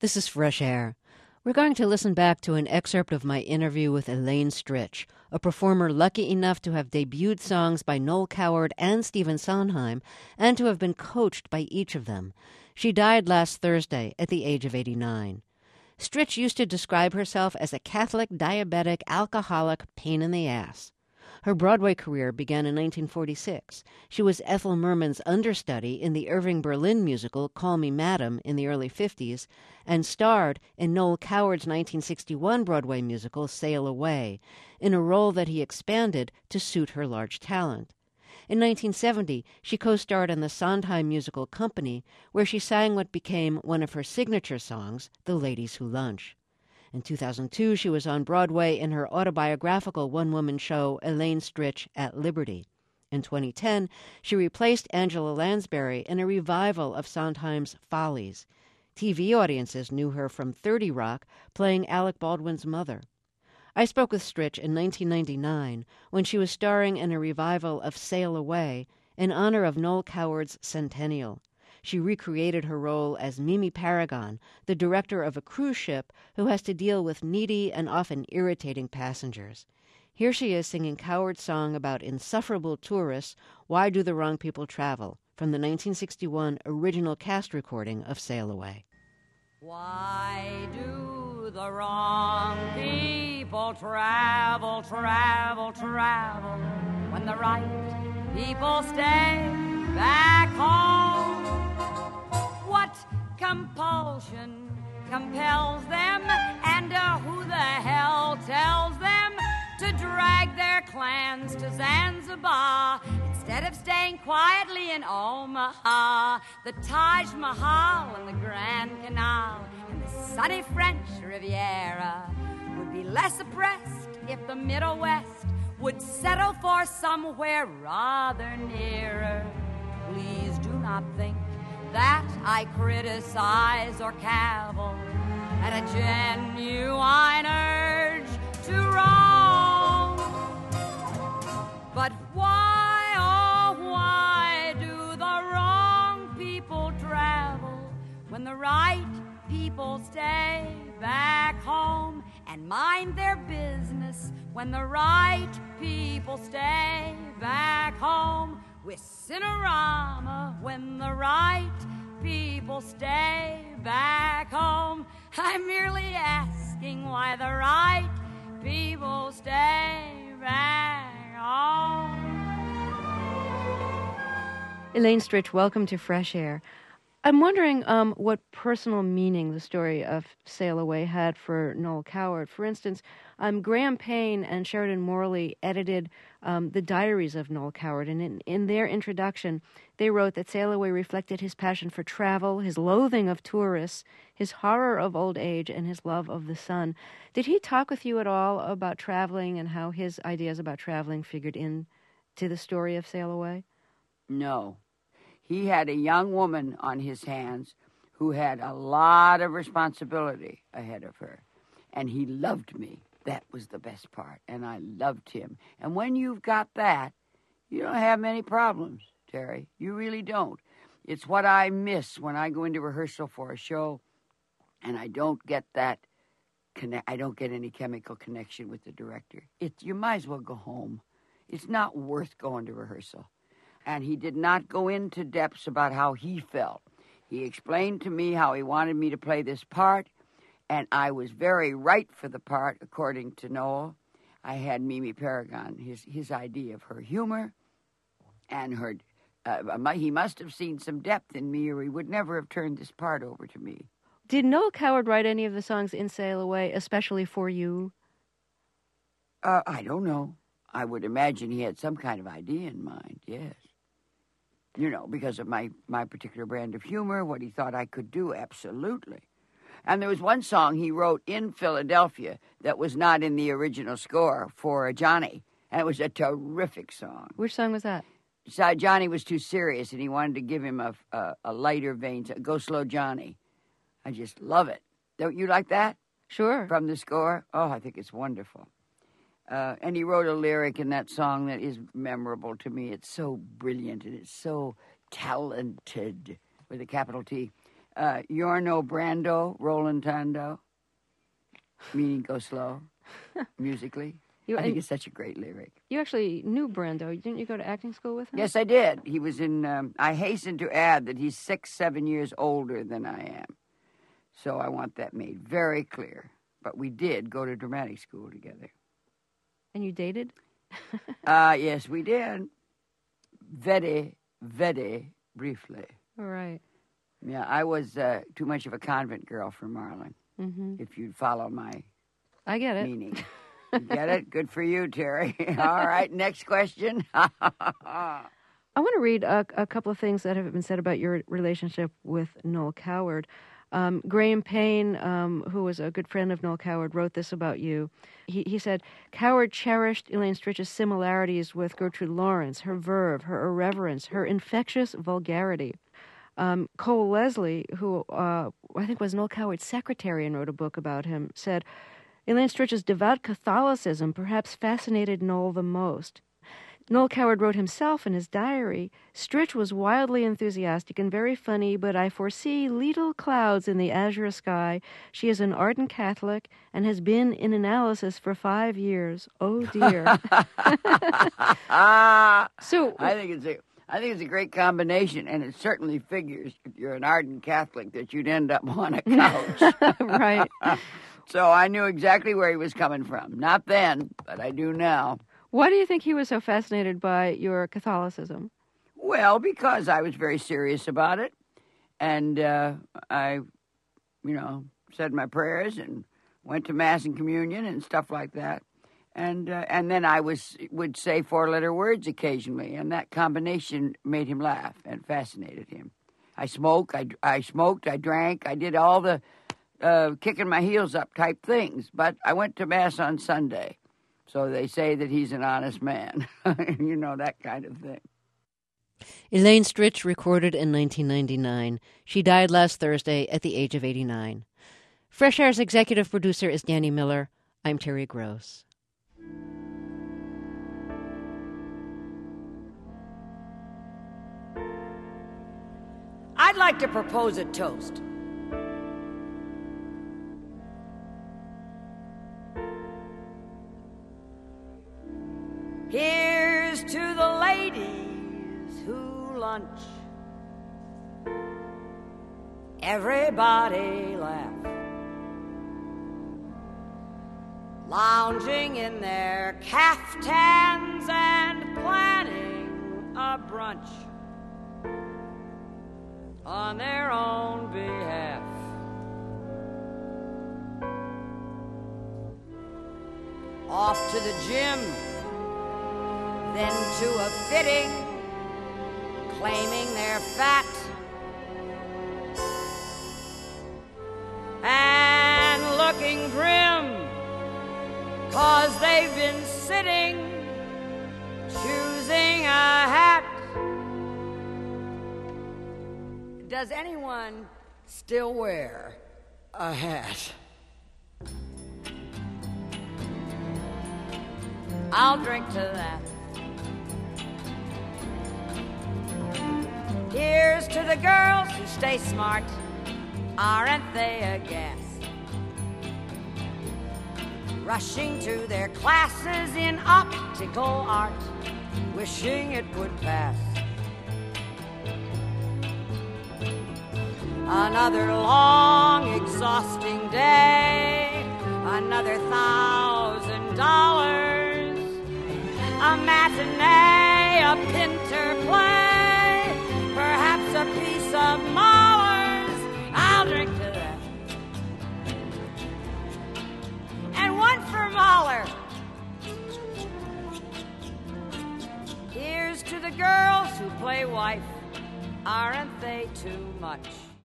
This is Fresh Air. We're going to listen back to an excerpt of my interview with Elaine Stritch, a performer lucky enough to have debuted songs by Noel Coward and Stephen Sondheim, and to have been coached by each of them. She died last Thursday at the age of 89. Stritch used to describe herself as a Catholic, diabetic, alcoholic pain in the ass. Her Broadway career began in 1946. She was Ethel Merman's understudy in the Irving Berlin musical Call Me Madam in the early 50s, and starred in Noel Coward's 1961 Broadway musical Sail Away, in a role that he expanded to suit her large talent. In 1970, she co-starred in the Sondheim musical Company, where she sang what became one of her signature songs, The Ladies Who Lunch. In 2002, she was on Broadway in her autobiographical one-woman show, Elaine Stritch at Liberty. In 2010, she replaced Angela Lansbury in a revival of Sondheim's Follies. TV audiences knew her from 30 Rock, playing Alec Baldwin's mother. I spoke with Stritch in 1999 when she was starring in a revival of Sail Away in honor of Noel Coward's centennial. She recreated her role as Mimi Paragon, the director of a cruise ship who has to deal with needy and often irritating passengers. Here she is singing Coward's song about insufferable tourists, Why Do the Wrong People Travel, from the 1961 original cast recording of Sail Away. Why do the wrong people travel, travel, travel, when the right people stay back home? What compulsion compels them, and who the hell tells them to drag their clans to Zanzibar instead of staying quietly in Omaha? The Taj Mahal and the Grand Canal and the sunny French Riviera would be less oppressed if the Middle West would settle for somewhere rather nearer. Please do not think that I criticize or cavil at a genuine urge to wrong. But why, oh why do the wrong people travel when the right people stay back home and mind their business when the right people stay back home? With Cinerama when the right people stay back home. I'm merely asking why the right people stay back home. Elaine Stritch, welcome to Fresh Air. I'm wondering what personal meaning the story of Sail Away had for Noel Coward. For instance, Graham Payne and Sheridan Morley edited the diaries of Noel Coward, and in their introduction, they wrote that Sail Away reflected his passion for travel, his loathing of tourists, his horror of old age, and his love of the sun. Did he talk with you at all about traveling and how his ideas about traveling figured into the story of Sail Away? No. He had a young woman on his hands who had a lot of responsibility ahead of her, and he loved me. That was the best part, and I loved him. And when you've got that, you don't have many problems, Terry. You really don't. It's what I miss when I go into rehearsal for a show, and I don't get that I don't get any chemical connection with the director. You might as well go home. It's not worth going to rehearsal. And he did not go into depths about how he felt. He explained to me how he wanted me to play this part, and I was very right for the part, according to Noel. I had Mimi Paragon, his idea of her humor, and her. He must have seen some depth in me, or he would never have turned this part over to me. Did Noel Coward write any of the songs in Sail Away, especially for you? I don't know. I would imagine he had some kind of idea in mind, yes. You know, because of my particular brand of humor, what he thought I could do, absolutely. And there was one song he wrote in Philadelphia that was not in the original score for Johnny, and it was a terrific song. Which song was that? So Johnny was too serious, and he wanted to give him a lighter vein. Go Slow Johnny. I just love it. Don't you like that? Sure. From the score? Oh, I think it's wonderful. And he wrote a lyric in that song that is memorable to me. It's so brilliant and it's so talented, with a capital T. Yorno Brando, Rolantando, meaning go slow, musically. I think it's such a great lyric. You actually knew Brando. Didn't you go to acting school with him? Yes, I did. He was in, I hasten to add that he's 6-7 years older than I am. So I want that made very clear. But we did go to dramatic school together. And you dated? Yes, we did. Very, very briefly. All right. Yeah, I was too much of a convent girl for Marlon, if you'd follow my I get it. meaning. You get it? Good for you, Terry. All right, next question. I want to read a couple of things that have been said about your relationship with Noel Coward. Graham Payne, who was a good friend of Noel Coward, wrote this about you. He said, Coward cherished Elaine Stritch's similarities with Gertrude Lawrence, her verve, her irreverence, her infectious vulgarity. Cole Leslie, who I think was Noel Coward's secretary and wrote a book about him, said, Elaine Stritch's devout Catholicism perhaps fascinated Noel the most. Noel Coward wrote himself in his diary, Stritch was wildly enthusiastic and very funny, but I foresee little clouds in the azure sky. She is an ardent Catholic and has been in analysis for 5 years. Oh, dear. So I think it's a great combination, and it certainly figures, if you're an ardent Catholic, that you'd end up on a couch. Right. So I knew exactly where he was coming from. Not then, but I do now. Why do you think he was so fascinated by your Catholicism? Well, because I was very serious about it, and I, said my prayers and went to Mass and Communion and stuff like that. And then I would say 4-letter words occasionally, and that combination made him laugh and fascinated him. I smoked, I drank, I did all the kicking my heels up type things, but I went to Mass on Sunday. So they say that he's an honest man, that kind of thing. Elaine Stritch recorded in 1999. She died last Thursday at the age of 89. Fresh Air's executive producer is Danny Miller. I'm Terry Gross. I'd like to propose a toast. Here's to the ladies who lunch. Everybody laugh. Lounging in their caftans and planning a brunch on their own behalf. Off to the gym, then to a fitting, claiming they're fat and looking grim, 'cause they've been sitting, choosing a hat. Does anyone still wear a hat? I'll drink to that. Here's to the girls who stay smart. Aren't they a gas? Rushing to their classes in optical art, wishing it would pass. Another long, exhausting day, another $1,000, a matinee, a Pinter play, perhaps a piece of Mahler's. I'll drink to that. And one for Mahler. Here's to the girls who play wife. Aren't they too much?